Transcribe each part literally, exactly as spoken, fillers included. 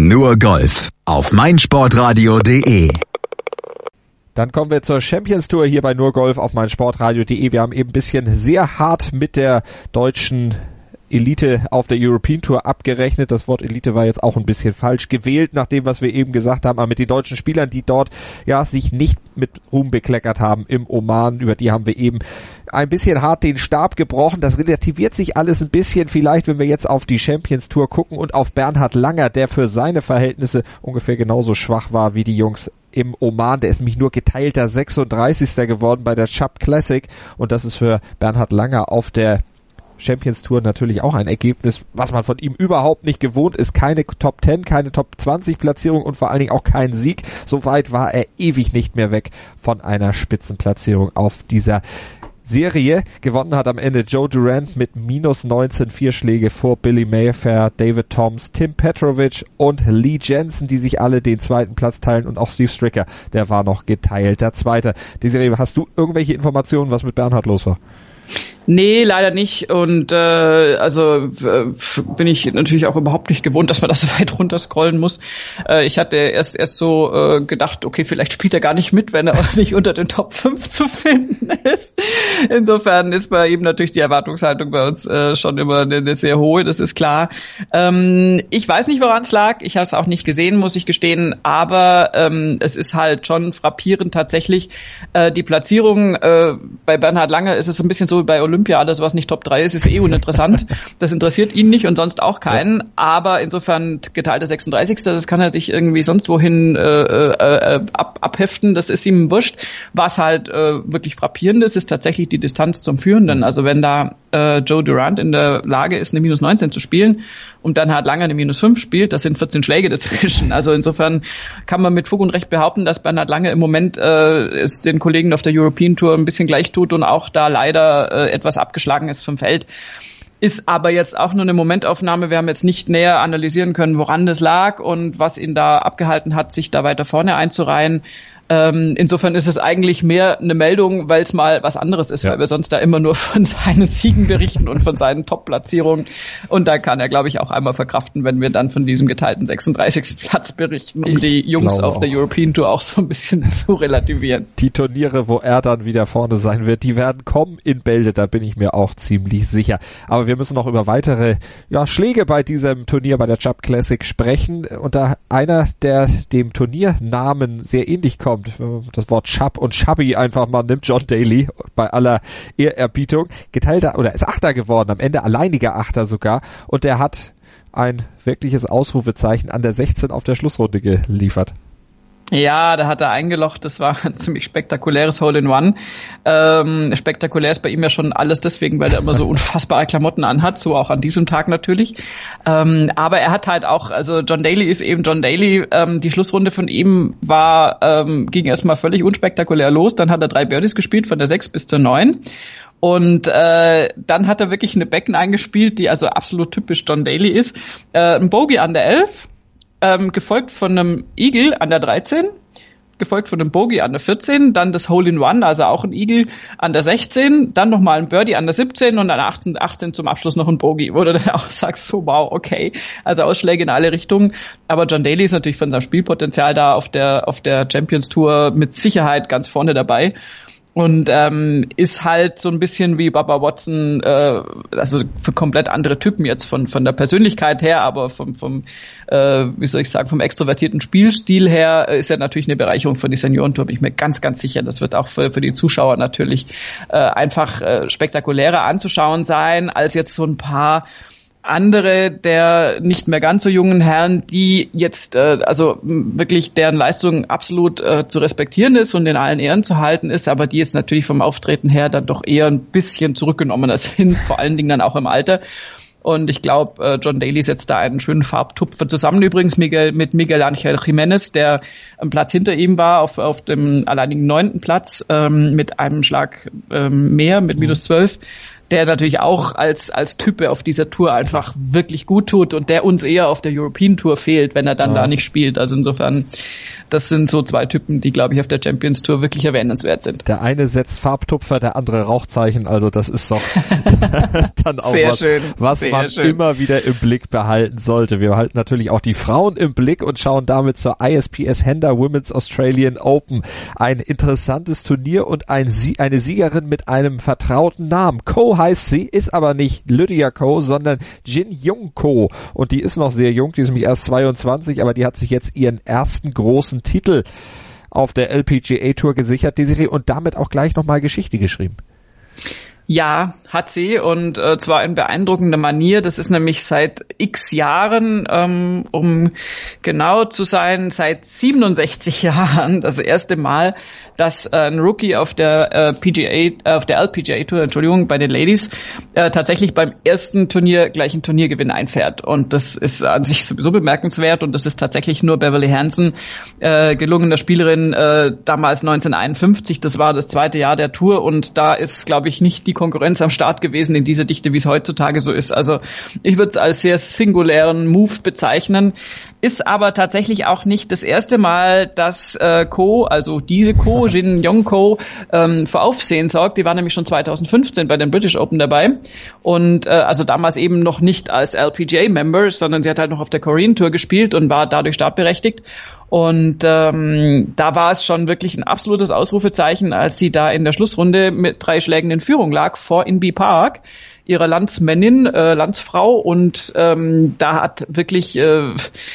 Nur Golf auf meinsportradio punkt de. Dann kommen wir zur Champions Tour hier bei Nur Golf auf meinsportradio punkt de. Wir haben eben ein bisschen sehr hart mit der deutschen Elite auf der European Tour abgerechnet. Das Wort Elite war jetzt auch ein bisschen falsch gewählt, nach dem, was wir eben gesagt haben, aber mit den deutschen Spielern, die dort ja sich nicht mit Ruhm bekleckert haben im Oman, über die haben wir eben ein bisschen hart den Stab gebrochen. Das relativiert sich alles ein bisschen vielleicht, wenn wir jetzt auf die Champions Tour gucken und auf Bernhard Langer, der für seine Verhältnisse ungefähr genauso schwach war wie die Jungs im Oman. Der ist nämlich nur geteilter sechsunddreißigster geworden bei der Chubb Classic und das ist für Bernhard Langer auf der Champions Tour natürlich auch ein Ergebnis, was man von ihm überhaupt nicht gewohnt ist. Keine Top zehn, keine Top zwanzig Platzierung und vor allen Dingen auch kein Sieg. So weit war er ewig nicht mehr weg von einer Spitzenplatzierung auf dieser Serie. Gewonnen hat am Ende Joe Durant mit minus neunzehn, vier Schläge vor Billy Mayfair, David Toms, Tim Petrovic und Lee Jensen, die sich alle den zweiten Platz teilen und auch Steve Stricker, der war noch geteilter Zweiter. Die Serie, hast du irgendwelche Informationen, was mit Bernhard los war? Nee, leider nicht. Und äh, also äh, bin ich natürlich auch überhaupt nicht gewohnt, dass man das so weit runterscrollen muss. Äh, ich hatte erst erst so äh, gedacht, okay, vielleicht spielt er gar nicht mit, wenn er auch nicht unter den Top fünf zu finden ist. Insofern ist bei ihm natürlich die Erwartungshaltung bei uns äh, schon immer eine, eine sehr hohe, das ist klar. Ähm, ich weiß nicht, woran es lag. Ich habe es auch nicht gesehen, muss ich gestehen. Aber ähm, es ist halt schon frappierend tatsächlich. Äh, die Platzierung äh, bei Bernhard Langer ist es ein bisschen so wie bei Olympia. Alles, was nicht Top drei ist, ist eh uninteressant. Das interessiert ihn nicht und sonst auch keinen. Aber insofern geteilter sechsunddreißigster Das kann er sich irgendwie sonst wohin äh, äh, ab, abheften. Das ist ihm wurscht. Was halt äh, wirklich frappierend ist, ist tatsächlich die Distanz zum Führenden. Also wenn da äh, Joe Durant in der Lage ist, eine minus neunzehn zu spielen und dann halt lange eine minus fünf spielt, das sind vierzehn Schläge dazwischen. Also insofern kann man mit Fug und Recht behaupten, dass Bernhard Langer im Moment äh, es den Kollegen auf der European Tour ein bisschen gleich tut und auch da leider äh, etwas abgeschlagen ist vom Feld. Ist aber jetzt auch nur eine Momentaufnahme. Wir haben jetzt nicht näher analysieren können, woran das lag und was ihn da abgehalten hat, sich da weiter vorne einzureihen. Ähm, insofern ist es eigentlich mehr eine Meldung, weil es mal was anderes ist, ja. Weil wir sonst da immer nur von seinen Siegen berichten und von seinen Top-Platzierungen. Und da kann er, glaube ich, auch einmal verkraften, wenn wir dann von diesem geteilten sechsunddreißigsten Platz berichten, um ich die Jungs auf der European Tour auch so ein bisschen zu relativieren. Die Turniere, wo er dann wieder vorne sein wird, die werden kommen in Bälde, da bin ich mir auch ziemlich sicher. Aber wir müssen noch über weitere ja, Schläge bei diesem Turnier, bei der Chubb Classic sprechen. Und da einer, der dem Turniernamen sehr ähnlich kommt, das Wort Chubb und Chubby einfach mal nimmt, John Daly, bei aller Ehrerbietung, geteilter oder ist Achter geworden, am Ende alleiniger Achter sogar, und der hat ein wirkliches Ausrufezeichen an der sechzehn auf der Schlussrunde geliefert. Ja, da hat er eingelocht, das war ein ziemlich spektakuläres Hole-in-One. Ähm, spektakulär ist bei ihm ja schon alles deswegen, weil er immer so unfassbare Klamotten anhat, so auch an diesem Tag natürlich. Ähm, aber er hat halt auch, also John Daly ist eben John Daly, ähm, die Schlussrunde von ihm war, ähm, ging erstmal völlig unspektakulär los, dann hat er drei Birdies gespielt, von der sechs bis zur neun. Und äh, dann hat er wirklich eine Becken eingespielt, die also absolut typisch John Daly ist. Äh, ein Bogey an der elf, Ähm, gefolgt von einem Eagle an der dreizehn, gefolgt von einem Bogey an der vierzehn, dann das Hole-in-One, also auch ein Eagle an der sechzehn, dann nochmal ein Birdie an der siebzehn und an der achtzehn, achtzehn zum Abschluss noch ein Bogey, wo du dann auch sagst, so wow, okay, also Ausschläge in alle Richtungen. Aber John Daly ist natürlich von seinem Spielpotenzial da auf der auf der Champions Tour mit Sicherheit ganz vorne dabei. Und ähm, ist halt so ein bisschen wie Bubba Watson, äh, also für komplett andere Typen jetzt von von der Persönlichkeit her, aber vom vom äh, wie soll ich sagen, vom extrovertierten Spielstil her ist er natürlich eine Bereicherung für die Seniorentour. Bin ich mir ganz ganz sicher. Das wird auch für für die Zuschauer natürlich äh, einfach äh, spektakulärer anzuschauen sein als jetzt so ein paar andere der nicht mehr ganz so jungen Herren, die jetzt äh, also wirklich deren Leistung absolut äh, zu respektieren ist und in allen Ehren zu halten ist, aber die jetzt natürlich vom Auftreten her dann doch eher ein bisschen zurückgenommener sind, vor allen Dingen dann auch im Alter. Und ich glaube, äh, John Daly setzt da einen schönen Farbtupfer zusammen. Übrigens Miguel, mit Miguel Angel Jiménez, der am Platz hinter ihm war, auf auf dem alleinigen neunten Platz, ähm, mit einem Schlag ähm, mehr, mit minus zwölf. der natürlich auch als als Type auf dieser Tour einfach wirklich gut tut und der uns eher auf der European Tour fehlt, wenn er dann ja. da nicht spielt. Also insofern, das sind so zwei Typen, die, glaube ich, auf der Champions Tour wirklich erwähnenswert sind. Der eine setzt Farbtupfer, der andere Rauchzeichen, also das ist doch dann auch Sehr was, schön. was Sehr man schön. immer wieder im Blick behalten sollte. Wir behalten natürlich auch die Frauen im Blick und schauen damit zur I S P S Hender Women's Australian Open. Ein interessantes Turnier und ein, eine Siegerin mit einem vertrauten Namen. Ko heißt sie, ist aber nicht Lydia Ko, sondern Jin Young Ko. Und die ist noch sehr jung, die ist nämlich erst zweiundzwanzig, aber die hat sich jetzt ihren ersten großen Titel auf der L P G A Tour gesichert, Desiree, und damit auch gleich nochmal Geschichte geschrieben. Ja, hat sie, und äh, zwar in beeindruckender Manier. Das ist nämlich seit x Jahren, ähm, um genau zu sein, seit siebenundsechzig Jahren das erste Mal, dass äh, ein Rookie auf der äh, P G A, auf der L P G A Tour, Entschuldigung, bei den Ladies, äh, tatsächlich beim ersten Turnier gleich einen Turniergewinn einfährt. Und das ist an sich sowieso bemerkenswert, und das ist tatsächlich nur Beverly Hansen äh, gelungen, der Spielerin äh, damals neunzehnhunderteinundfünfzig. Das war das zweite Jahr der Tour, und da ist, glaube ich, nicht die Konkurrenz am Start gewesen in dieser Dichte, wie es heutzutage so ist. Also ich würde es als sehr singulären Move bezeichnen. Ist aber tatsächlich auch nicht das erste Mal, dass äh, Ko, also diese Ko, Jin Young Ko, ähm, für Aufsehen sorgt. Die war nämlich schon zweitausendfünfzehn bei den British Open dabei. Und äh, also damals eben noch nicht als L P G A-Member, sondern sie hat halt noch auf der Korean Tour gespielt und war dadurch startberechtigt. Und ähm, da war es schon wirklich ein absolutes Ausrufezeichen, als sie da in der Schlussrunde mit drei Schlägen in Führung lag vor Inbee Park, ihrer Landsmännin, äh, Landsfrau. Und ähm, da hat wirklich äh,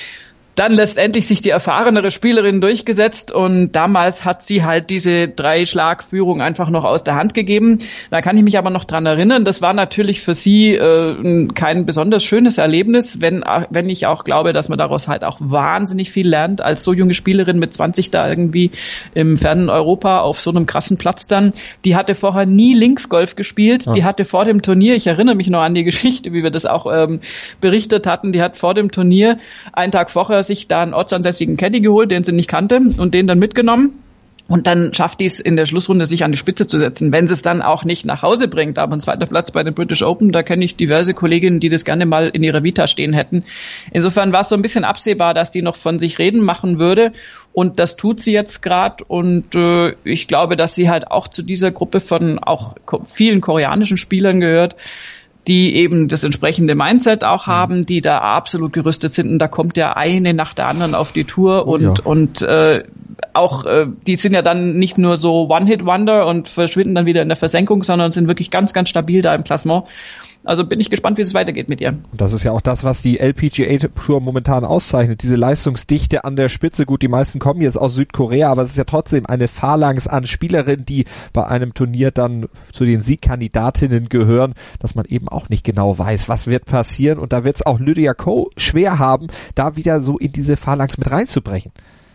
dann letztendlich sich die erfahrenere Spielerin durchgesetzt, und damals hat sie halt diese Drei-Schlag-Führung einfach noch aus der Hand gegeben. Da kann ich mich aber noch dran erinnern, das war natürlich für sie äh, kein besonders schönes Erlebnis, wenn wenn ich auch glaube, dass man daraus halt auch wahnsinnig viel lernt, als so junge Spielerin mit zwanzig da irgendwie im fernen Europa auf so einem krassen Platz dann. Die hatte vorher nie Linksgolf gespielt, ja. Die hatte vor dem Turnier, ich erinnere mich noch an die Geschichte, wie wir das auch ähm, berichtet hatten, die hat vor dem Turnier, einen Tag vorher, sich da einen ortsansässigen Caddy geholt, den sie nicht kannte, und den dann mitgenommen. Und dann schafft die es in der Schlussrunde, sich an die Spitze zu setzen. Wenn sie es dann auch nicht nach Hause bringt, aber ein zweiter Platz bei den British Open, da kenne ich diverse Kolleginnen, die das gerne mal in ihrer Vita stehen hätten. Insofern war es so ein bisschen absehbar, dass die noch von sich reden machen würde. Und das tut sie jetzt gerade. Und äh, ich glaube, dass sie halt auch zu dieser Gruppe von auch ko- vielen koreanischen Spielern gehört, die eben das entsprechende Mindset auch haben, die da absolut gerüstet sind, und da kommt ja eine nach der anderen auf die Tour, und ja. und äh, auch äh, die sind ja dann nicht nur so One-Hit-Wonder und verschwinden dann wieder in der Versenkung, sondern sind wirklich ganz, ganz stabil da im Klassement. Also bin ich gespannt, wie es weitergeht mit ihr. Und das ist ja auch das, was die L P G A Tour momentan auszeichnet, diese Leistungsdichte an der Spitze. Gut, die meisten kommen jetzt aus Südkorea, aber es ist ja trotzdem eine Phalanx an Spielerinnen, die bei einem Turnier dann zu den Siegkandidatinnen gehören, dass man eben auch nicht genau weiß, was wird passieren. Und da wird es auch Lydia Ko schwer haben, da wieder so in diese Phalanx mit reinzubrechen.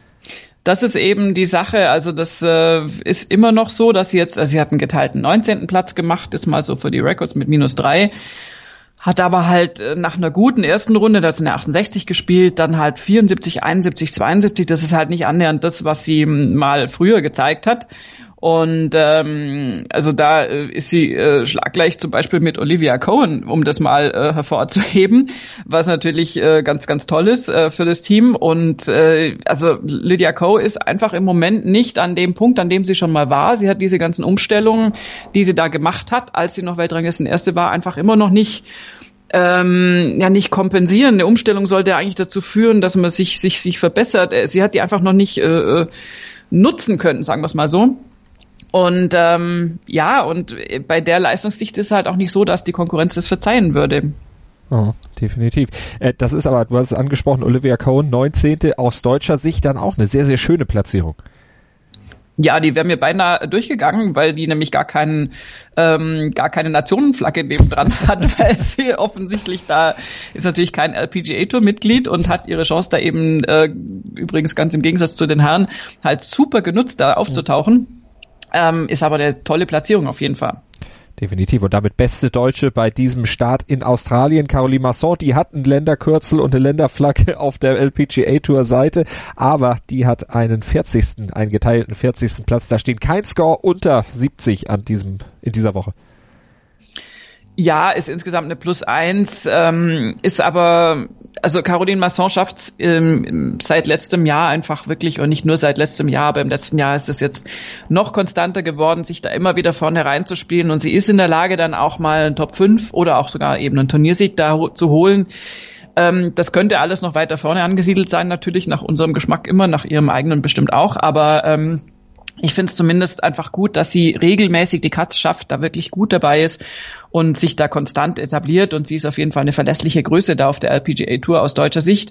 Das ist eben die Sache, also das äh, ist immer noch so, dass sie jetzt, also sie hat einen geteilten neunzehnten Platz gemacht, ist mal so für die Records mit minus drei, hat aber halt äh, nach einer guten ersten Runde, da hat sie eine achtundsechzig gespielt, dann halt vierundsiebzig, einundsiebzig, zweiundsiebzig, das ist halt nicht annähernd das, was sie mal früher gezeigt hat. Und ähm, also da äh, ist sie äh, schlaggleich zum Beispiel mit Olivia Cohen, um das mal äh, hervorzuheben, was natürlich äh, ganz, ganz toll ist äh, für das Team. Und äh, also Lydia Ko ist einfach im Moment nicht an dem Punkt, an dem sie schon mal war. Sie hat diese ganzen Umstellungen, die sie da gemacht hat, als sie noch Weltranglistenerste war, einfach immer noch nicht ähm, ja nicht kompensieren. Eine Umstellung sollte eigentlich dazu führen, dass man sich sich sich verbessert. Sie hat die einfach noch nicht äh, nutzen können, sagen wir es mal so. Und ähm, ja, und bei der Leistungsdichte ist es halt auch nicht so, dass die Konkurrenz das verzeihen würde. Oh, definitiv. Äh, das ist aber, du hast es angesprochen, Olivia Cohen, neunzehnte aus deutscher Sicht dann auch eine sehr, sehr schöne Platzierung. Ja, die wäre mir beinahe durchgegangen, weil die nämlich gar keinen, ähm, gar keine Nationenflagge nebendran hat, weil sie offensichtlich da ist natürlich kein L P G A Tour Mitglied und hat ihre Chance da eben, äh, übrigens ganz im Gegensatz zu den Herren, halt super genutzt, da aufzutauchen. Ähm, ist aber eine tolle Platzierung auf jeden Fall. Definitiv. Und damit beste Deutsche bei diesem Start in Australien. Caroline Masson, die hat ein Länderkürzel und eine Länderflagge auf der L P G A Tour Seite, aber die hat einen vierzigsten, einen geteilten vierzigsten Platz. Da steht kein Score unter siebzig an diesem, in dieser Woche. Ja, ist insgesamt eine Plus eins, ähm, ist aber, also Caroline Masson schafft's ähm, seit letztem Jahr einfach wirklich, und nicht nur seit letztem Jahr, aber im letzten Jahr ist es jetzt noch konstanter geworden, sich da immer wieder vorne reinzuspielen, und sie ist in der Lage, dann auch mal einen Top fünf oder auch sogar eben einen Turniersieg da ho- zu holen. Ähm, das könnte alles noch weiter vorne angesiedelt sein, natürlich, nach unserem Geschmack immer, nach ihrem eigenen bestimmt auch, aber ähm, ich finde es zumindest einfach gut, dass sie regelmäßig die Cuts schafft, da wirklich gut dabei ist und sich da konstant etabliert, und sie ist auf jeden Fall eine verlässliche Größe da auf der L P G A Tour aus deutscher Sicht.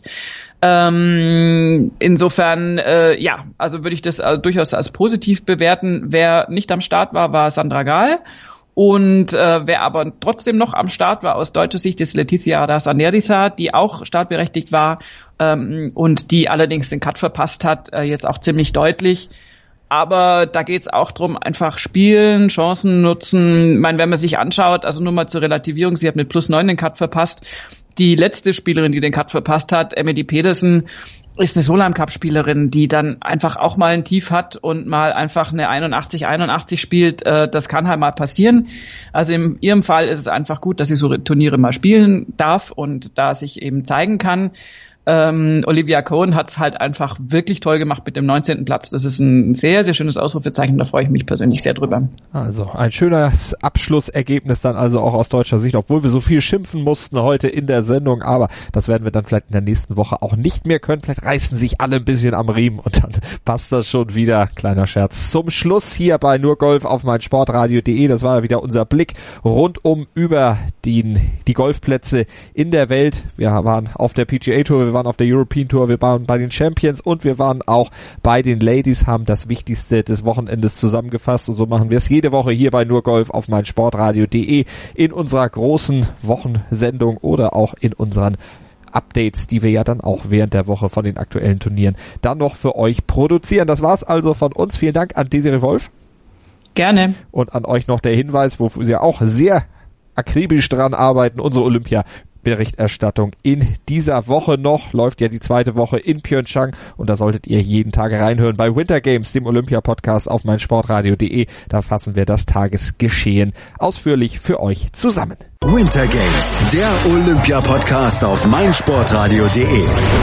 Ähm, insofern, äh, ja, also würde ich das also durchaus als positiv bewerten. Wer nicht am Start war, war Sandra Gahl. Und äh, wer aber trotzdem noch am Start war aus deutscher Sicht, ist Letizia Araza-Nerdiza, die auch startberechtigt war ähm, und die allerdings den Cut verpasst hat, äh, jetzt auch ziemlich deutlich. Aber da geht's auch drum, einfach spielen, Chancen nutzen. Ich meine, wenn man sich anschaut, also nur mal zur Relativierung, sie hat mit plus neun den Cut verpasst. Die letzte Spielerin, die den Cut verpasst hat, Emily Pedersen, ist eine Solheim-Cup-Spielerin, die dann einfach auch mal ein Tief hat und mal einfach eine einundachtzig einundachtzig spielt. Das kann halt mal passieren. Also in ihrem Fall ist es einfach gut, dass sie so Turniere mal spielen darf und da sich eben zeigen kann. Ähm, Olivia Cohen hat's halt einfach wirklich toll gemacht mit dem neunzehnten Platz. Das ist ein sehr, sehr schönes Ausrufezeichen. Da freue ich mich persönlich sehr drüber. Also ein schönes Abschlussergebnis dann also auch aus deutscher Sicht, obwohl wir so viel schimpfen mussten heute in der Sendung. Aber das werden wir dann vielleicht in der nächsten Woche auch nicht mehr können. Vielleicht reißen sich alle ein bisschen am Riemen und dann passt das schon wieder. Kleiner Scherz zum Schluss hier bei Nur Golf auf meinsportradio punkt de. Das war wieder unser Blick rundum über die, die Golfplätze in der Welt. Wir waren auf der P G A Tour, wir waren auf der European Tour, wir waren bei den Champions und wir waren auch bei den Ladies, haben das Wichtigste des Wochenendes zusammengefasst, und so machen wir es jede Woche hier bei Nur Golf auf meinsportradio punkt de in unserer großen Wochensendung oder auch in unseren Updates, die wir ja dann auch während der Woche von den aktuellen Turnieren dann noch für euch produzieren. Das war's also von uns. Vielen Dank an Desiree Wolf. Gerne. Und an euch noch der Hinweis, wofür Sie auch sehr akribisch dran arbeiten, unsere Olympia Berichterstattung in dieser Woche noch. Läuft ja die zweite Woche in Pyeongchang, und da solltet ihr jeden Tag reinhören bei Winter Games, dem Olympia-Podcast auf meinsportradio punkt de. Da fassen wir das Tagesgeschehen ausführlich für euch zusammen. Winter Games, der Olympia-Podcast auf meinsportradio punkt de.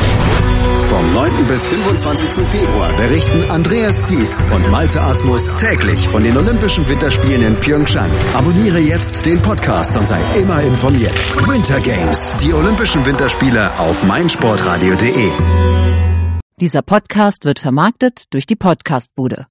Vom neunten bis fünfundzwanzigsten Februar berichten Andreas Thies und Malte Asmus täglich von den Olympischen Winterspielen in Pyeongchang. Abonniere jetzt den Podcast und sei immer informiert. Winter Games, die Olympischen Winterspiele auf meinsportradio punkt de. Dieser Podcast wird vermarktet durch die Podcastbude.